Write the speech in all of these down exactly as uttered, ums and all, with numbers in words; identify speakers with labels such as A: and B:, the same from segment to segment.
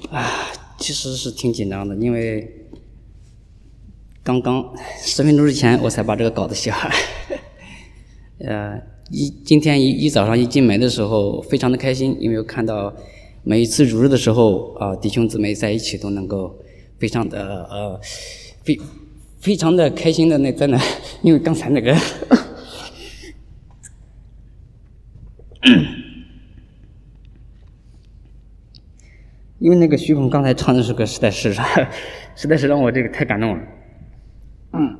A: 啊，其实是挺紧张的，因为刚刚十分钟之前我才把这个稿子写完。呃，一今天一一早上一进门的时候，非常的开心，因为我看到每一次主日的时候啊、呃，弟兄姊妹在一起都能够非常的呃，非非常的开心的那在那，因为刚才那个。因为那个徐鹏刚才唱的这个实在是实在是让我这个太感动了。嗯，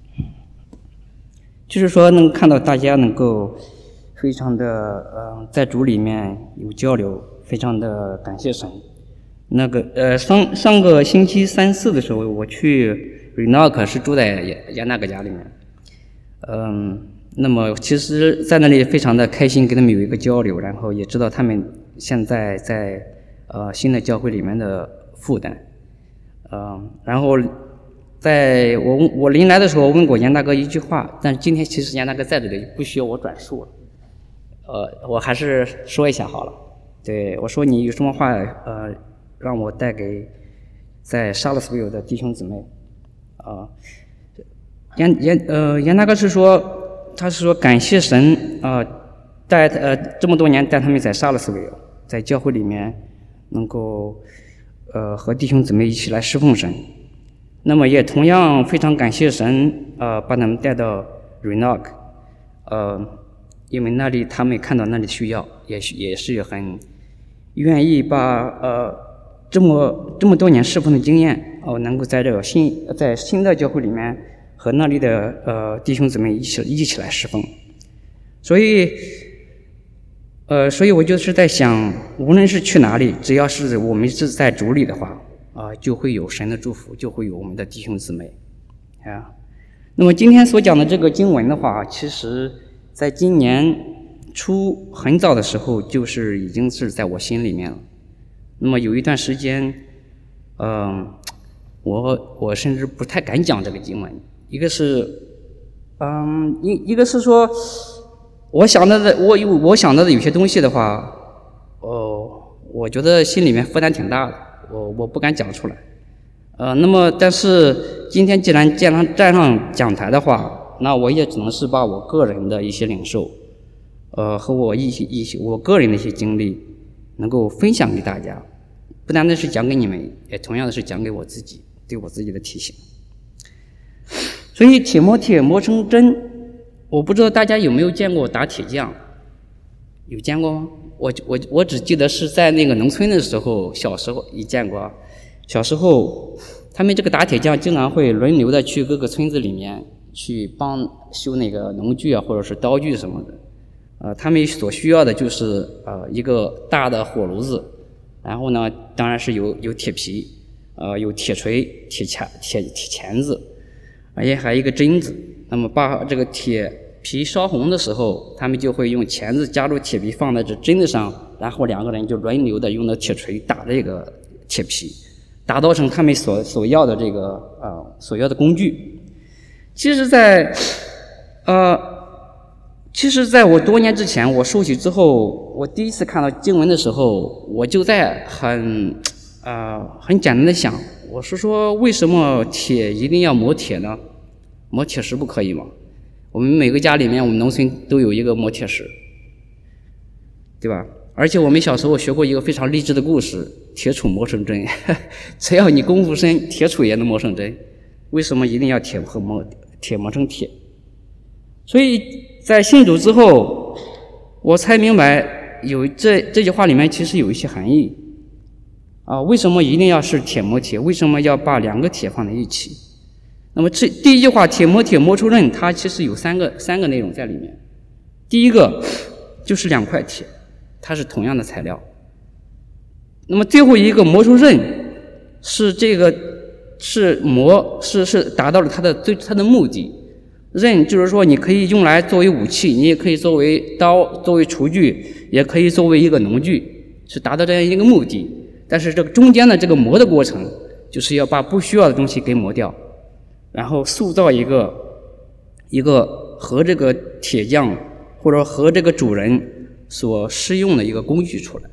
A: 就是说能看到大家能够非常的呃在主里面有交流，非常的感谢神。那个呃上上个星期三四的时候，我去 Renock 是住在亚那个家里面。嗯，那么其实在那里非常的开心，跟他们有一个交流，然后也知道他们现在在呃新的教会里面的负担。嗯、呃，然后在我我临来的时候问过严大哥一句话，但是今天其实严大哥在这里不需要我转述了。呃，我还是说一下好了。对，我说你有什么话呃让我带给在沙勒斯维尔的弟兄姊妹啊。呃严严呃严大哥是说，他是说感谢神啊、呃，带呃这么多年带他们在沙勒斯维尔，在教会里面能够呃和弟兄姊妹一起来侍奉神。那么也同样非常感谢神啊、呃，把他们带到 Renock， 呃，因为那里他们看到那里需要，也也是很愿意把呃这么这么多年侍奉的经验哦、呃，能够在这个新在新的教会里面。和那里的呃弟兄姊妹一起一起来侍奉，所以呃所以我就是在想，无论是去哪里，只要是我们是在主里的话啊、呃，就会有神的祝福，就会有我们的弟兄姊妹啊。那么今天所讲的这个经文的话，其实在今年初很早的时候，就是已经是在我心里面了。那么有一段时间，嗯、呃，我我甚至不太敢讲这个经文。一个是，嗯，一一个是说，我想到的，我有我想到的有些东西的话，哦，我觉得心里面负担挺大的，我我不敢讲出来，呃，那么但是今天既然站上站上讲台的话，那我也只能是把我个人的一些领受，呃，和我一些一些我个人的一些经历，能够分享给大家，不单单是讲给你们，也同样的是讲给我自己，对我自己的提醒。所以铁磨铁磨成针，我不知道大家有没有见过打铁匠，有见过吗？我我我只记得是在那个农村的时候，小时候也见过。小时候，他们这个打铁匠经常会轮流的去各个村子里面去帮修那个农具啊，或者是刀具什么的。呃，他们所需要的就是呃一个大的火炉子，然后呢，当然是有有铁皮，呃，有铁锤、铁钳、铁铁钳子。而且还有一个针子，那么把这个铁皮烧红的时候，他们就会用钳子加入铁皮放在这针子上，然后两个人就轮流的用那铁锤打这个铁皮，打造成他们所所要的这个呃所要的工具。其实在呃其实在我多年之前，我受洗之后，我第一次看到经文的时候，我就在很呃很简单的想，我是说为什么铁一定要磨铁呢？磨铁石不可以吗？我们每个家里面，我们农村都有一个磨铁石，对吧？而且我们小时候学过一个非常励志的故事，铁杵磨成针。只要你功夫深，铁杵也能磨成针。为什么一定要铁和磨铁磨成铁？所以在信主之后，我才明白有这这句话里面其实有一些含义。啊，为什么一定要是铁磨铁？为什么要把两个铁放在一起？那么这第一句话“铁磨铁磨出刃”，它其实有三个三个内容在里面。第一个就是两块铁，它是同样的材料。那么最后一个磨出刃，是这个是磨是是达到了它的最它的目的。刃就是说你可以用来作为武器，你也可以作为刀，作为厨具，也可以作为一个农具，是达到这样一个目的。但是这个中间的这个磨的过程，就是要把不需要的东西给磨掉，然后塑造一个一个和这个铁匠或者和这个主人所适用的一个工具出来。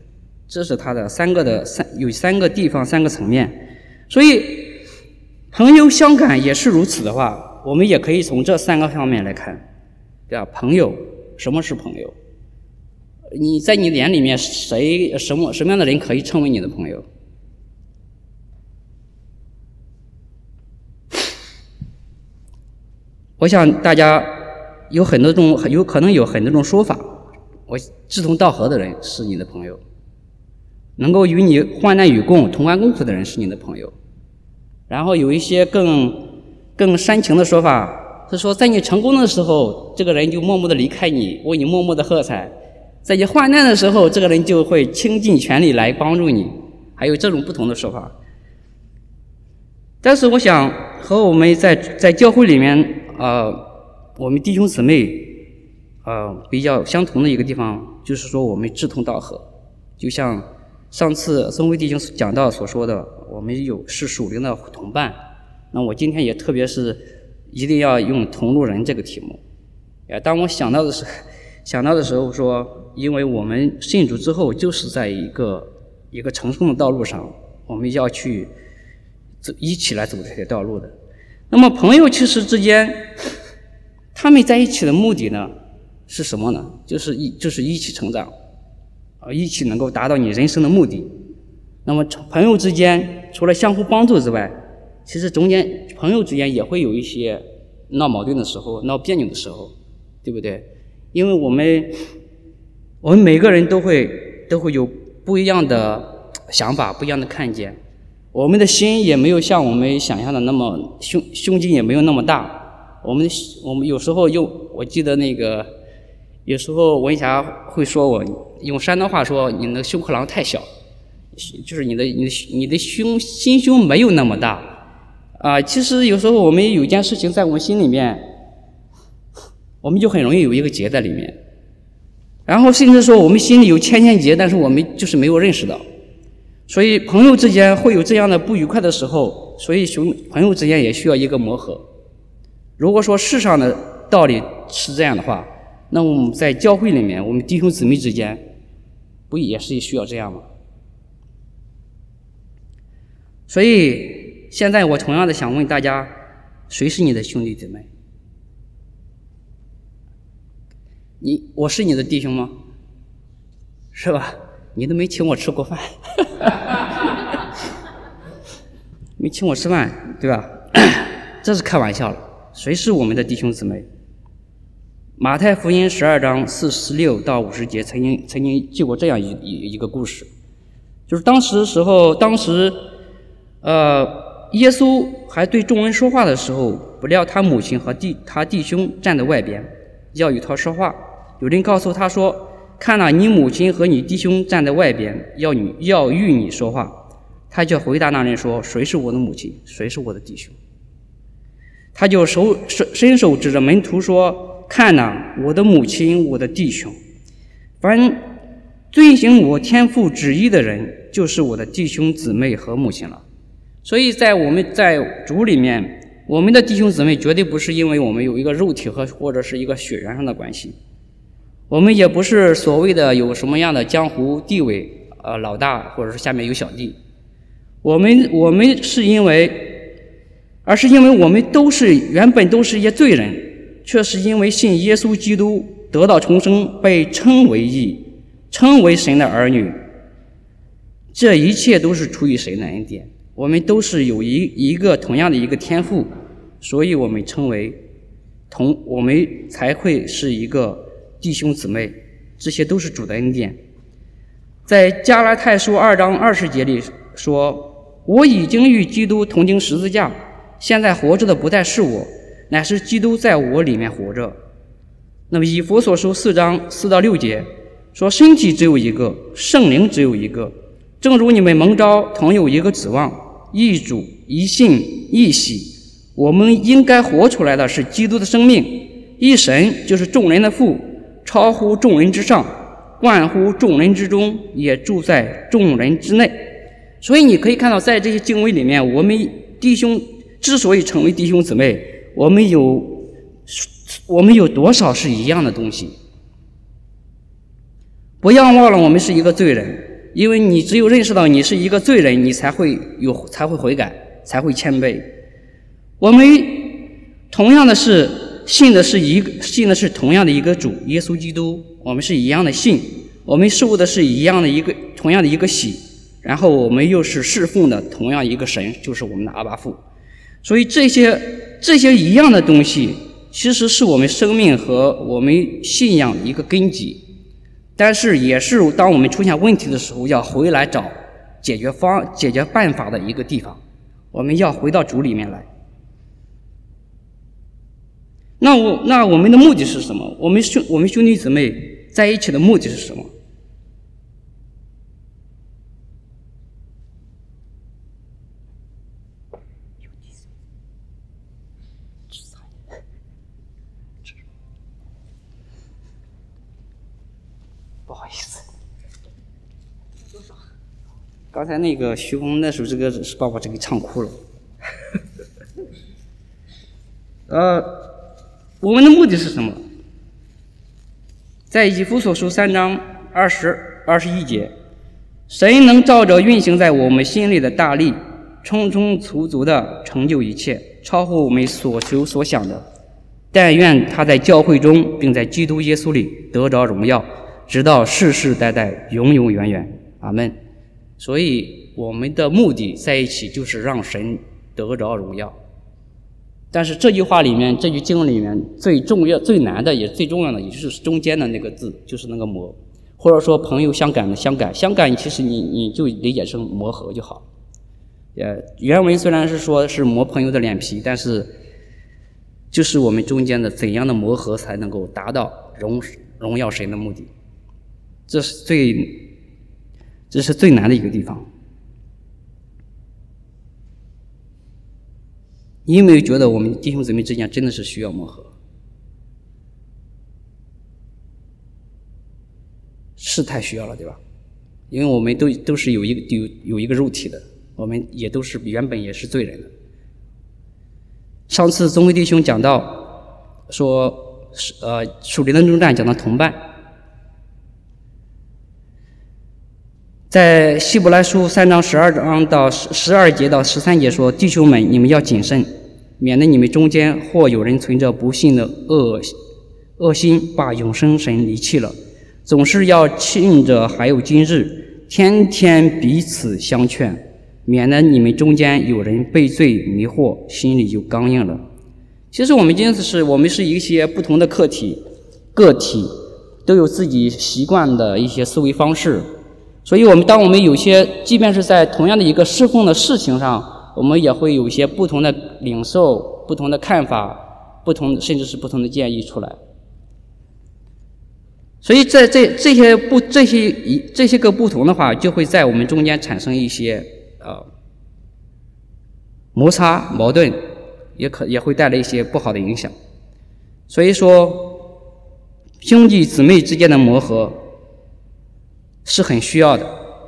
A: 这是它的三个的三有三个地方三个层面。所以朋友相感也是如此的话，我们也可以从这三个方面来看，对吧？朋友，什么是朋友？你在你眼里面谁什么什么样的人可以成为你的朋友？我想大家有很多种，有可能有很多种说法。我志同道合的人是你的朋友，能够与你患难与共、同甘共苦的人是你的朋友。然后有一些更更煽情的说法，是说在你成功的时候，这个人就默默的离开你，为你默默的喝彩；在你患难的时候，这个人就会倾尽全力来帮助你。还有这种不同的说法。但是我想和我们在在教会里面呃，我们弟兄姊妹呃比较相同的一个地方，就是说我们志同道合。就像上次孙辉弟兄讲到所说的，我们有是属灵的同伴。那我今天也特别是一定要用同路人这个题目。呃，当我想到的时想到的时候说，因为我们信主之后就是在一个一个成功的道路上，我们要去走一起来走这条道路的。那么朋友其实之间，他们在一起的目的呢是什么呢？就是一就是一起成长，啊，一起能够达到你人生的目的。那么朋友之间除了相互帮助之外，其实中间朋友之间也会有一些闹矛盾的时候、闹别扭的时候，对不对？因为我们我们每个人都会都会有不一样的想法、不一样的看见。我们的心也没有像我们想象的那么胸胸襟也没有那么大。我们我们有时候用，我记得那个有时候文霞会说我用山东话说，你的胸口囊太小，就是你的你的你的胸心胸没有那么大啊、呃。其实有时候我们有一件事情在我们心里面，我们就很容易有一个结在里面，然后甚至说我们心里有千千结，但是我们就是没有认识到。所以朋友之间会有这样的不愉快的时候，所以兄朋友之间也需要一个磨合。如果说世上的道理是这样的话，那我们在教会里面，我们弟兄姊妹之间不也是需要这样吗？所以现在我同样的想问大家，谁是你的兄弟姊妹？你我是你的弟兄吗？是吧？你都没请我吃过饭没请我吃饭，对吧？这是开玩笑了。谁是我们的弟兄姊妹？马太福音十二章四十六到五十节曾经曾经记过这样一一一个故事，就是当时时候，当时呃耶稣还对众人说话的时候，不料他母亲和弟他弟兄站在外边，要与他说话。有人告诉他说：“看哪，你母亲和你弟兄站在外边，要你要与你说话。”他就回答那人说：“谁是我的母亲？谁是我的弟兄？”他就手伸手指着门徒说：“看哪，我的母亲，我的弟兄。凡遵行我天父旨意的人，就是我的弟兄姊妹和母亲了。”所以在我们在主里面，我们的弟兄姊妹绝对不是因为我们有一个肉体和或者是一个血缘上的关系，我们也不是所谓的有什么样的江湖地位，呃，老大或者是下面有小弟。我们我们是因为，而是因为我们都是原本都是一些罪人，却是因为信耶稣基督得到重生，被称为义，称为神的儿女。这一切都是出于神的恩典。我们都是有一一个同样的一个天赋，所以我们称为同，我们才会是一个弟兄姊妹。这些都是主的恩典。在加拉太书二章二十节里说：“我已经与基督同钉十字架，现在活着的不再是我，乃是基督在我里面活着。”那么以弗所书四章四到六节说：“身体只有一个，圣灵只有一个，正如你们蒙召同有一个指望，一主，一信，一喜。我们应该活出来的是基督的生命。一神就是众人的父，超乎众人之上，万乎众人之中，也住在众人之内。”所以你可以看到，在这些经文里面，我们弟兄之所以成为弟兄姊妹，我们有我们有多少是一样的东西。不要忘了，我们是一个罪人， 因为你只有认识到你是一个罪人，你才会有才会悔改，才会谦卑。我们同样的是信的是一个信的是同样的一个主耶稣基督，我们是一样的信，我们受的是一样的一个同样的一个洗，然后我们又是侍奉的同样一个神，就是我们的阿爸父。所以这些这些一样的东西，其实是我们生命和我们信仰的一个根基，但是也是当我们出现问题的时候，要回来找解决方解决办法的一个地方。我们要回到主里面来。那我那我们的目的是什么？我们兄我们兄弟姊妹在一起的目的是什么？不好意思，刚才那个徐峰那首这个是把我这个唱哭了。呃，我们的目的是什么？在以弗所书三章二十二十一节，神能照着运行在我们心里的大力，充充足足的成就一切，超乎我们所求所想的。但愿他在教会中，并在基督耶稣里得着荣耀，直到世世代代永永远远。阿们。所以我们的目的在一起，就是让神得着荣耀。但是这句话里面，这句经文里面最重要、最难的，也最重要的，也就是中间的那个字，就是那个磨，或者说朋友相感的相感，相感其实你你就理解成磨合就好。呃，原文虽然是说是磨朋友的脸皮，但是就是我们中间的怎样的磨合才能够达到荣荣耀神的目的，这是最这是最难的一个地方。你有没有觉得我们弟兄姊妹之间真的是需要磨合？是太需要了，对吧？因为我们都都是有一个有有一个肉体的，我们也都是原本也是罪人的。上次宗辉弟兄讲到说，呃，属灵的征战讲到同伴，在希伯来书三章十二章到十二节到十三节说：“弟兄们，你们要谨慎，免得你们中间或有人存着不信的恶恶心，把永生神离弃了。总是要趁着还有今日，天天彼此相劝，免得你们中间有人被罪迷惑，心里就刚硬了。”其实我们今天是我们是一些不同的个体，个体都有自己习惯的一些思维方式。所以我们当我们有些即便是在同样的一个侍奉的事情上，我们也会有一些不同的领受、不同的看法、不同甚至是不同的建议出来。所以在这这些不这些这些个不同的话，就会在我们中间产生一些呃摩擦、矛盾，也可也会带来一些不好的影响。所以说，兄弟姊妹之间的磨合是很需要的。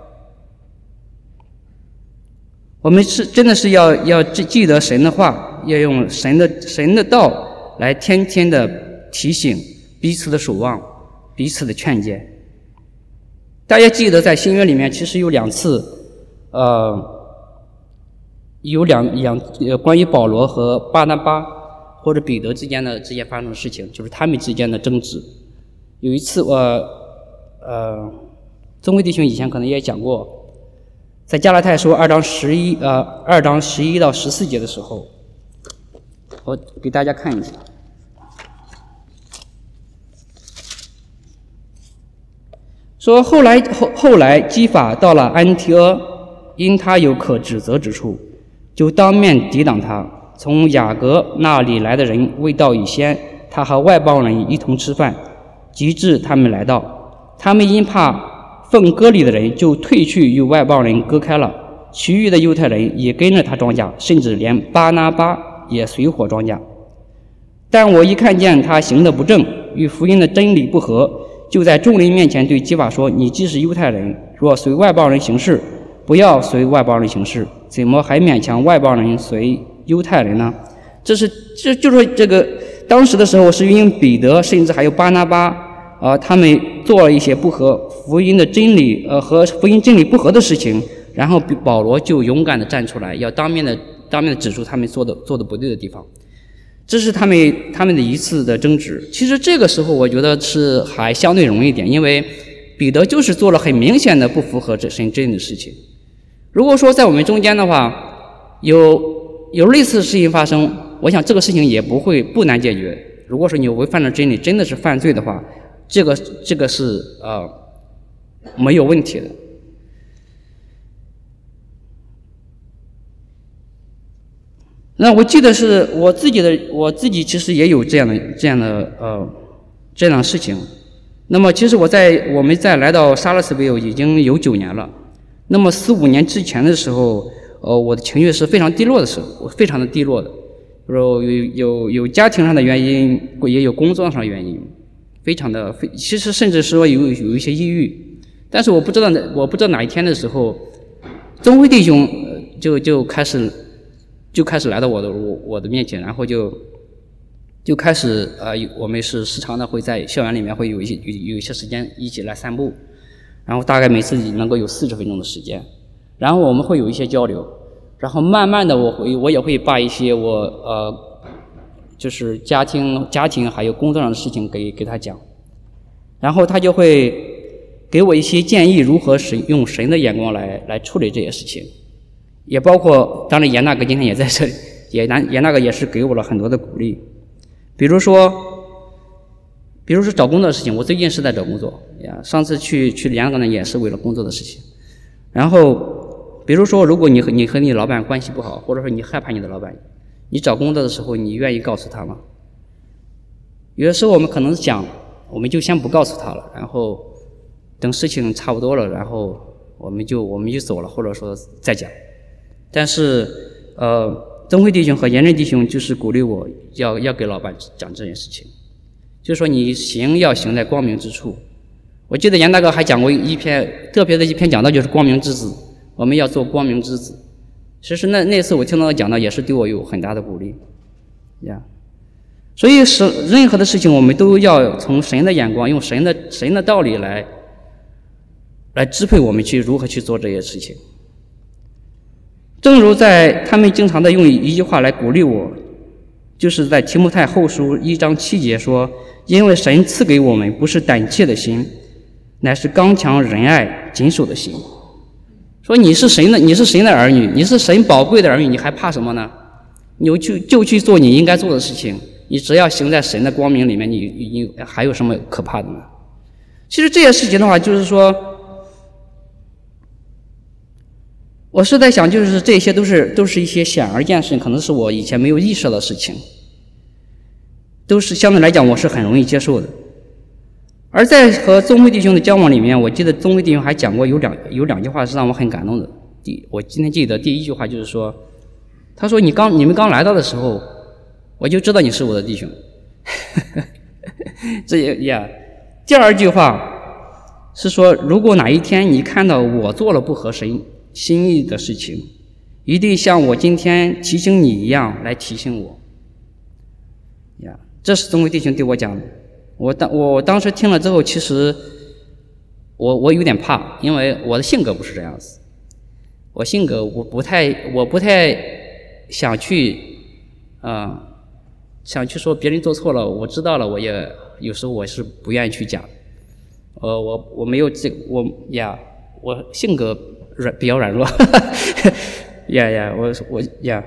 A: 我们是真的是要要记得神的话，要用神的神的道来天天的提醒彼此的守望，彼此的劝诫。大家记得在新约里面其实有两次呃有两两呃关于保罗和巴拿巴或者彼得之间的之间发生的事情，就是他们之间的争执。有一次我呃宗辉弟兄以前可能也讲过，在加拉太书二章十一呃二章十一到十四节的时候，我给大家看一下。说后来后后来基法到了安提阿，因他有可指责之处，就当面抵挡他。从雅各那里来的人未到以先，他和外邦人一同吃饭，及至他们来到，他们因怕奉割礼的人，就退去与外邦人割开了。其余的犹太人也跟着他庄稼，甚至连巴拿巴也随伙庄稼。但我一看见他行的不正，与福音的真理不合，就在众人面前对基法说：“你既是犹太人，若随外邦人行事，不要随外邦人行事，怎么还勉强外邦人随犹太人呢？”这是这就是这个当时的时候，是因为彼得甚至还有巴拿巴啊、呃，他们做了一些不合福音的真理呃和福音真理不合的事情，然后保罗就勇敢的站出来，要当面的当面的指出他们做的做的不对的地方。这是他们他们的一次的争执。其实这个时候我觉得是还相对容易一点，因为彼得就是做了很明显的不符合这神真理的事情。如果说在我们中间的话，有有类似的事情发生，我想这个事情也不会不难解决。如果说你违反了真理，真的是犯罪的话，这个这个是呃没有问题的。那我记得是我自己的，我自己其实也有这样的这样的呃这样的事情。那么其实我在我们在来到沙勒斯维尔已经有九年了。那么四五年之前的时候，呃，我的情绪是非常低落的时候，我非常的低落的，有有有家庭上的原因，也有工作上的原因，非常的非，其实甚至说有有一些抑郁。但是我不知道我不知道哪一天的时候，宗辉弟兄就就开始。就开始来到我的我我的面前，然后就就开始呃，我们是时常的会在校园里面会有一些有有一些时间一起来散步，然后大概每次能够有四十分钟的时间，然后我们会有一些交流，然后慢慢的我会我也会把一些我呃就是家庭家庭还有工作上的事情给给他讲，然后他就会给我一些建议，如何使用神的眼光来来处理这些事情。也包括，当然严大哥今天也在这里，也严大哥也是给我了很多的鼓励。比如说，比如说找工作的事情，我最近是在找工作呀。上次去去严大哥呢，也是为了工作的事情。然后，比如说，如果你和你和你老板关系不好，或者说你害怕你的老板，你找工作的时候，你愿意告诉他吗？有的时候我们可能想，我们就先不告诉他了，然后等事情差不多了，然后我们就我们就走了，或者说再讲。但是，呃，宗辉弟兄和严正弟兄就是鼓励我要要给老板讲这件事情，就是说你行要行在光明之处。我记得严大哥还讲过一篇特别的一篇讲道，就是光明之子，我们要做光明之子。其实那那次我听到他讲道也是对我有很大的鼓励，呀。所以是任何的事情我们都要从神的眼光，用神的神的道理来来支配我们去如何去做这些事情。正如在他们经常的用一句话来鼓励我，就是在提摩太后书一章七节说，因为神赐给我们不是胆怯的心，乃是刚强仁爱谨守的心。说你是神的你是神的儿女，你是神宝贵的儿女，你还怕什么呢？你就去就去做你应该做的事情，你只要行在神的光明里面，你你还有什么可怕的呢？其实这些事情的话，就是说我是在想，就是这些都是都是一些显而易见的事情，可能是我以前没有意识到的事情，都是相对来讲我是很容易接受的。而在和宗辉弟兄的交往里面，我记得宗辉弟兄还讲过有两有两句话是让我很感动的。第我今天记得第一句话就是说，他说你刚你们刚来到的时候，我就知道你是我的弟兄。这也呀。第二句话是说，如果哪一天你看到我做了不合神心意的事情，一定像我今天提醒你一样来提醒我。呀，这是宗辉弟兄对我讲的。我当我当时听了之后，其实我我有点怕，因为我的性格不是这样子。我性格我不太我不太想去啊、呃、想去说别人做错了，我知道了，我也有时候我是不愿意去讲。呃，我我没有这我呀，我性格软比较软弱，呀呀，我我呀，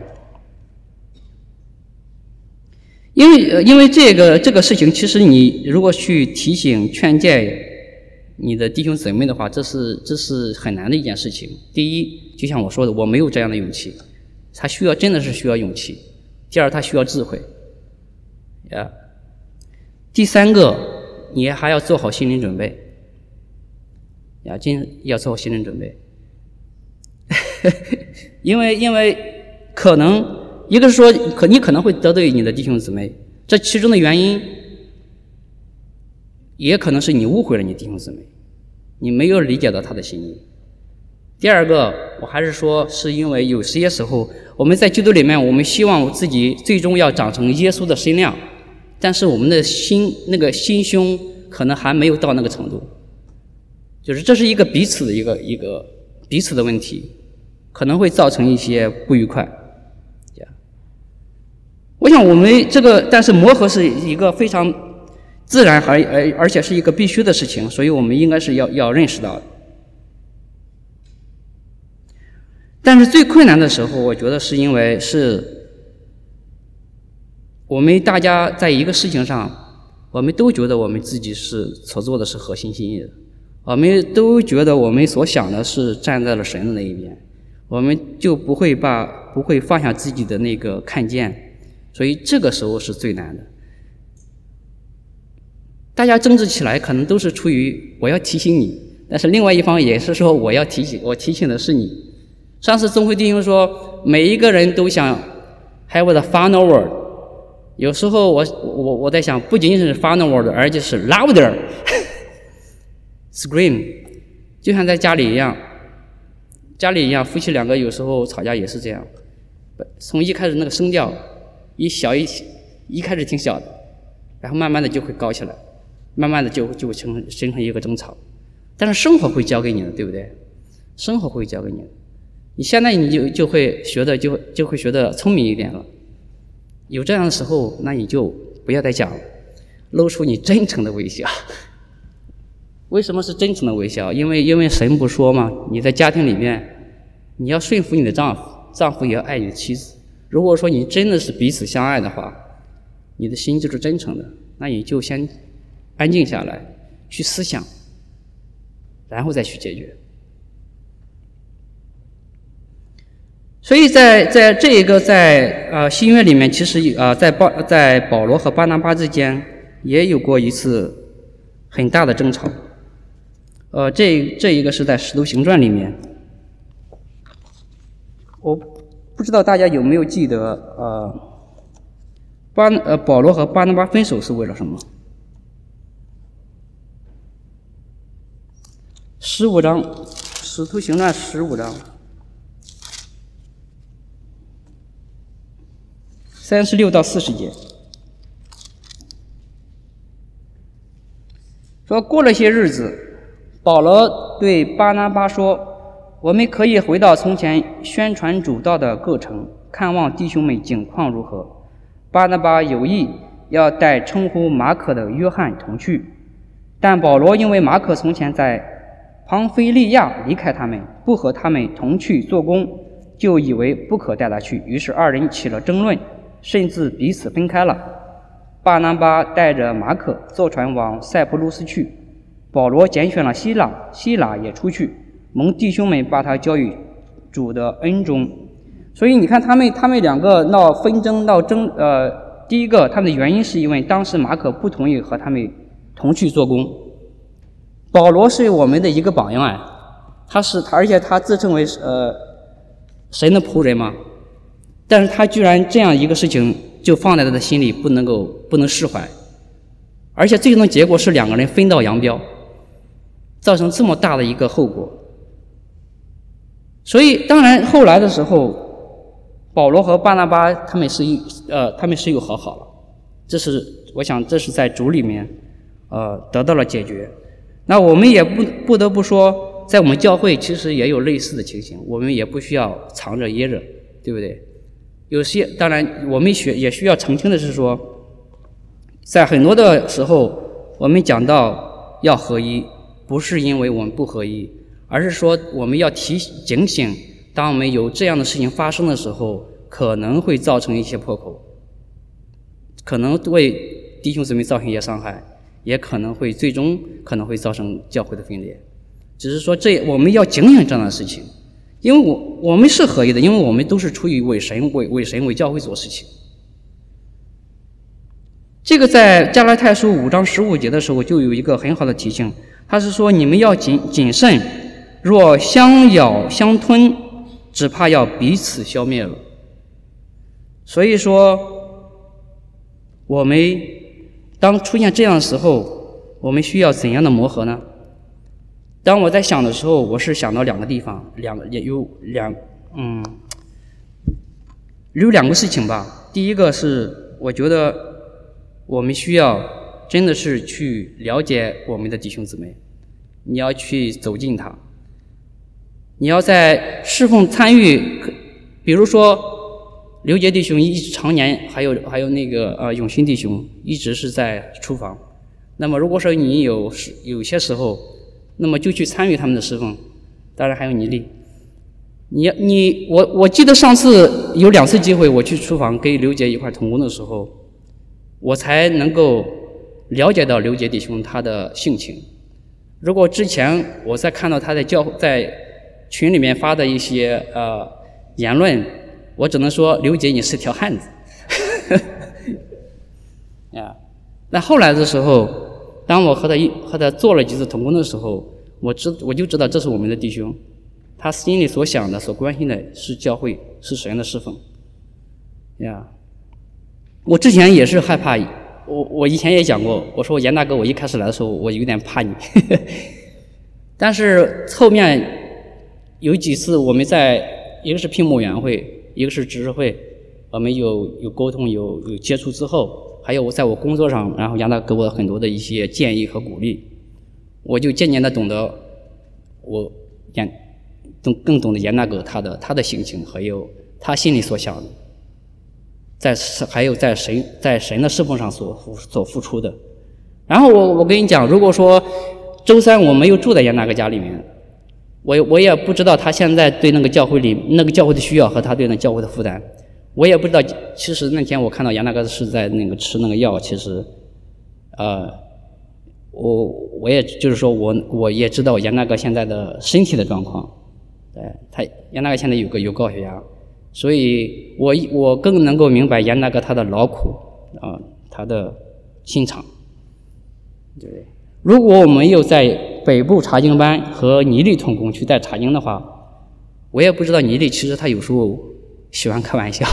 A: 因为呃因为这个这个事情，其实你如果去提醒劝诫你的弟兄姊妹的话，这是这是很难的一件事情。第一，就像我说的，我没有这样的勇气，他需要真的是需要勇气。第二，他需要智慧，呀。第三个，你还要做好心理准备，呀，今要做好心理准备。因为因为可能一个是说可你可能会得罪你的弟兄姊妹，这其中的原因也可能是你误会了你弟兄姊妹，你没有理解到他的心意。第二个，我还是说是因为有些时候我们在基督里面，我们希望自己最终要长成耶稣的身量，但是我们的心那个心胸可能还没有到那个程度， 就是这是一个彼此的一个一个彼此的问题，可能会造成一些不愉快。我想我们这个，但是磨合是一个非常自然而而而且是一个必须的事情，所以我们应该是要要认识到的。但是最困难的时候，我觉得是因为是我们大家在一个事情上，我们都觉得我们自己是所做的是合心心意的，我们都觉得我们所想的是站在了神的那一边，我们就不会把不会放下自己的那个看见。所以这个时候是最难的。大家争执起来可能都是出于我要提醒你，但是另外一方也是说我要提醒，我提醒的是你。上次宗辉弟兄说，每一个人都想 have the final word， 有时候我我我在想，不仅仅是 final word， 而且是 louder scream， 就像在家里一样，家里一样，夫妻两个有时候吵架也是这样，从一开始那个声调。一小一一开始挺小的，然后慢慢的就会高起来，慢慢的就就会形成形成一个争吵。但是生活会教给你的，对不对？生活会教给你的。你现在你就就会学的就就会学的聪明一点了。有这样的时候，那你就不要再讲了，露出你真诚的微笑。为什么是真诚的微笑？因为因为神不说嘛，你在家庭里面，你要顺服你的丈夫，丈夫也要爱你的妻子。如果说你真的是彼此相爱的话，你的心就是真诚的，那你就先安静下来，去思想，然后再去解决。所以在在这一个在呃新约里面，其实呃在保在保罗和巴拿巴之间也有过一次很大的争吵。呃，这这一个是在《使徒行传》里面，我。不知道大家有没有记得，呃，巴呃保罗和巴拿巴分手是为了什么？十五章，《使徒行传》十五章，三十六到四十节，说过了些日子，保罗对巴拿巴说。我们可以回到从前宣传主道的各城，看望弟兄们景况如何。巴拿巴有意要带称呼马可的约翰同去，但保罗因为马可从前在庞菲利亚离开他们，不和他们同去做工，就以为不可带他去，于是二人起了争论，甚至彼此分开了。巴拿巴带着马可坐船往塞浦路斯去，保罗拣选了希拉，希拉也出去。蒙弟兄们把他交于主的恩中。所以你看他们他们两个闹纷争闹争呃第一个他们的原因是因为当时马可不同意和他们同去做工。保罗是我们的一个榜样啊，他是他而且他自称为呃神的仆人嘛，但是他居然这样一个事情就放在他的心里不能够不能释怀，而且最终的结果是两个人分道扬镳，造成这么大的一个后果。所以当然后来的时候，保罗和巴拿巴他们是一呃他们是又和好了，这是我想这是在主里面呃得到了解决。那我们也不不得不说，在我们教会其实也有类似的情形，我们也不需要藏着掖着，对不对？有些当然我们学也需要澄清的是说，在很多的时候我们讲到要合一，不是因为我们不合一，而是说我们要提警醒，当我们有这样的事情发生的时候，可能会造成一些破口，可能为弟兄姊妹造成一些伤害，也可能会最终可能会造成教会的分裂。只是说这我们要警醒这样的事情，因为我我们是合一的，因为我们都是出于为神为为神为教会做事情。这个在加拉太书五章十五节的时候就有一个很好的提醒，他是说你们要谨谨慎，若相咬相吞，只怕要彼此消灭了。所以说我们当出现这样的时候，我们需要怎样的磨合呢？当我在想的时候，我是想到两个地方，两个也有两嗯有两个事情吧。第一个是我觉得我们需要真的是去了解我们的弟兄姊妹， 你要去走进它，你要在侍奉参与，比如说刘杰弟兄一直常年，还有还有那个呃永新弟兄一直是在厨房。那么如果说你有有些时候，那么就去参与他们的侍奉。当然还有倪丽，你你我我记得上次有两次机会，我去厨房跟刘杰一块同工的时候，我才能够了解到刘杰弟兄他的性情。如果之前我在看到他在教在群里面发的一些呃言论，我只能说刘杰你是条汉子。呀，那后来的时候，当我和他一和他做了几次同工的时候，我知我就知道这是我们的弟兄，他心里所想的、所关心的是教会，是神的侍奉。呀，我之前也是害怕，我我以前也讲过，我说严大哥，我一开始来的时候我有点怕你，但是后面有几次我们在一个是聘牧委员会，一个是执事会，我们有有沟通、有有接触之后，还有我在我工作上，然后杨大给我很多的一些建议和鼓励，我就渐渐的懂得我严更更懂得严大哥他的他的心情，还有他心里所想的，在还有在神在神的侍奉上所所付出的。然后我我跟你讲，如果说周三我没有住在严大哥家里面，我我也不知道他现在对那个教会里那个教会的需要和他对那教会的负担，我也不知道。其实那天我看到严大哥是在那个吃那个药，其实呃我我也就是说我我也知道严大哥现在的身体的状况，对他严大哥现在有个有高血压，所以我我更能够明白严大哥他的劳苦啊、呃，他的心肠。对，如果我没有在北部查经班和倪丽同工去带查经的话，我也不知道倪丽其实他有时候喜欢开玩笑。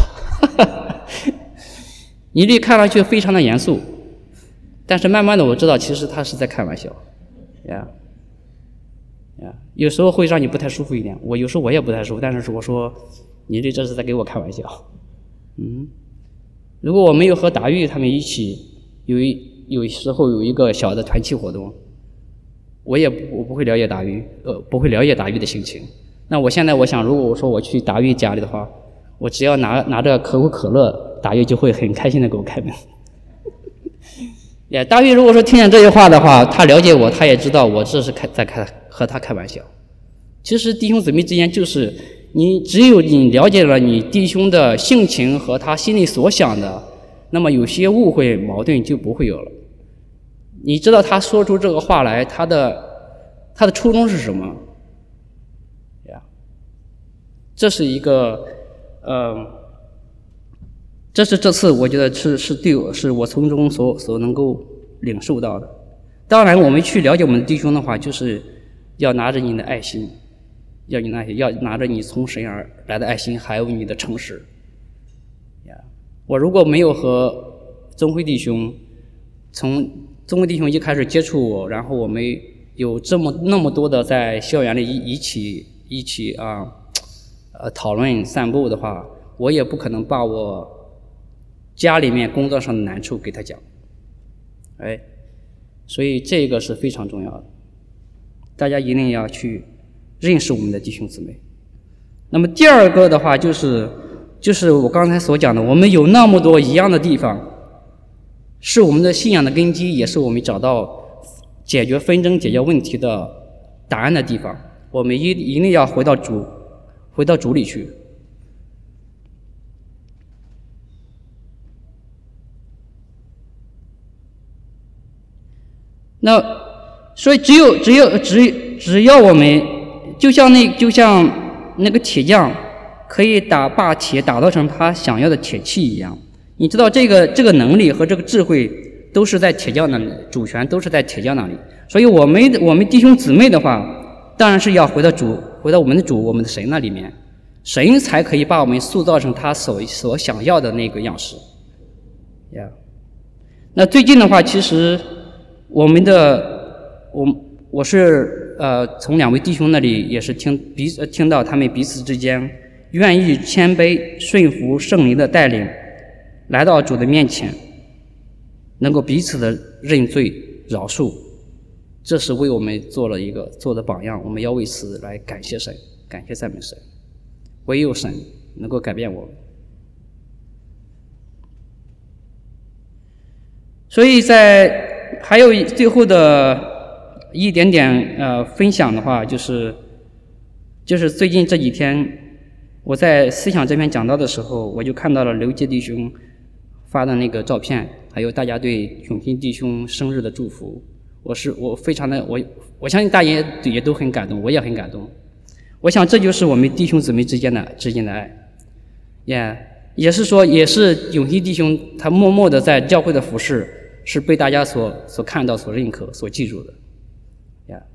A: 倪丽看上去非常的严肃，但是慢慢的我知道其实他是在开玩笑呀呀，有时候会让你不太舒服一点，我有时候我也不太舒服，但是我说倪丽这是在给我开玩笑。嗯，如果我没有和达玉他们一起有一有时候有一个小的团契活动，我也不我不会了解达玉，呃，不会了解达玉的心情。那我现在我想，如果我说我去达玉家里的话，我只要拿拿着可口可乐，达玉就会很开心的给我开门。也，达玉如果说听见这些话的话，他了解我，他也知道我这是开在开和他开玩笑。其实弟兄姊妹之间就是你只有你了解了你弟兄的性情和他心里所想的，那么有些误会矛盾就不会有了。你知道他说出这个话来，他的他的初衷是什么呀？这是一个呃，这是这次我觉得是是对我是我从中所所能够领受到的。当然我们去了解我们的弟兄的话，就是要拿着你的爱心，要你那些要拿着你从神而来的爱心，还有你的诚实呀。我如果没有和宗辉弟兄从宗辉弟兄一开始接触我，然后我们有这么那么多的在校园里一一起一起啊呃讨论散步的话，我也不可能把我家里面工作上的难处给他讲，哎，所以这个是非常重要的，大家一定要去认识我们的弟兄姊妹。那么第二个的话就是就是我刚才所讲的，我们有那么多一样的地方，是我们的信仰的根基，也是我们找到解决纷争、解决问题的答案的地方。我们一一定要回到主，回到主里去。那所以只有只有只只要我们就像那就像那个铁匠可以打把铁打造成他想要的铁器一样，你知道这个这个能力和这个智慧都是在铁匠那里，主权都是在铁匠那里。所以我们我们弟兄姊妹的话，当然是要回到主，回到我们的主，我们的神那里面，神才可以把我们塑造成他所所想要的那个样式呀。Yeah. 那最近的话，其实我们的我我是呃从两位弟兄那里也是听彼此听到他们彼此之间愿意谦卑顺服圣灵的带领，来到主的面前，能够彼此的认罪饶恕， 这是为我们做了一个做的榜样，我们要为此来感谢神，感谢赞美神。唯有神能够改变我们。所以在还有最后的一点点呃分享的话，就是就是最近这几天我在思想这篇讲道的时候，我就看到了刘杰弟兄发的那个照片，还有大家对永新弟兄生日的祝福。我是我非常的我我相信大家也都很感动，我也很感动。我想这就是我们弟兄姊妹之间的之间的爱，也、yeah, 也是说也是永新弟兄他默默的在教会的服事是被大家所所看到、所认可、所记住的，呀、yeah.。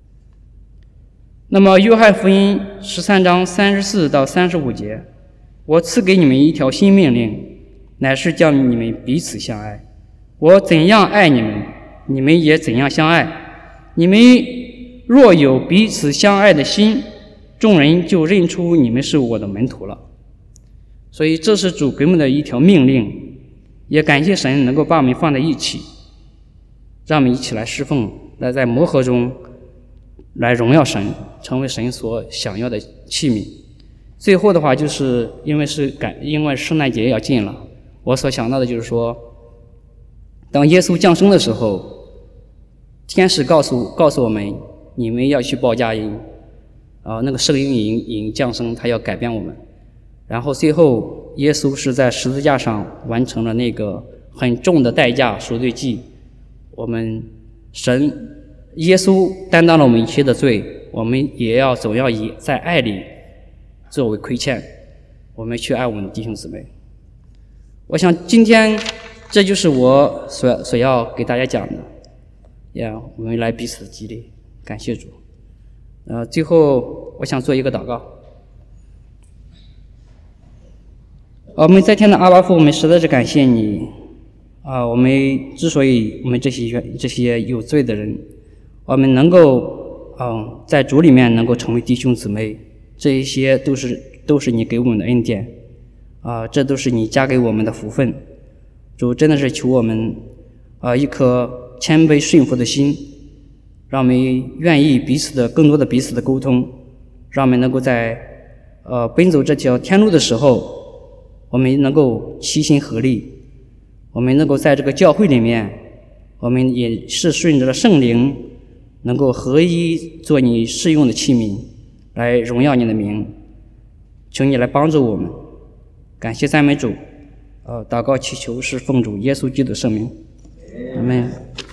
A: 那么约翰福音十三章三十四到三十五节，我赐给你们一条新命令，乃是叫你们彼此相爱。我怎样爱你们，你们也怎样相爱。你们若有彼此相爱的心，众人就认出你们是我的门徒了。所以这是主给我们的一条命令，也感谢神能够把我们放在一起，让我们一起来侍奉，来在磨合中来荣耀神，成为神所想要的器皿。最后的话，就是因为是感因为圣诞节要近了，我所想到的就是说，当耶稣降生的时候，天使告诉告诉我们，你们要去报佳音，啊，那个圣婴已已经降生，他要改变我们。然后最后耶稣是在十字架上完成了那个很重的代价赎罪祭，我们神耶稣担当了我们一切的罪，我们也要总要以在爱里作为亏欠，我们去爱我们的弟兄姊妹。我想今天这就是我所所要给大家讲的，也、yeah, 我们来彼此激励，感谢主。呃，最后我想做一个祷告。我们在天的阿爸父，我们实在是感谢你啊、呃！我们之所以我们这些这些有罪的人，我们能够嗯、呃、在主里面能够成为弟兄姊妹，这一些都是都是你给我们的恩典啊、呃！这都是你加给我们的福分。主真的是求我们啊、呃、一颗谦卑顺服的心，让我们愿意彼此的更多的彼此的沟通，让我们能够在呃奔走这条天路的时候，我们能够齐心合力，我们能够在这个教会里面，我们也是顺着了圣灵，能够合一做你适用的器皿，来荣耀你的名。求你来帮助我们，感谢赞美主，呃，祷告祈求是奉主耶稣基督的圣名，阿们。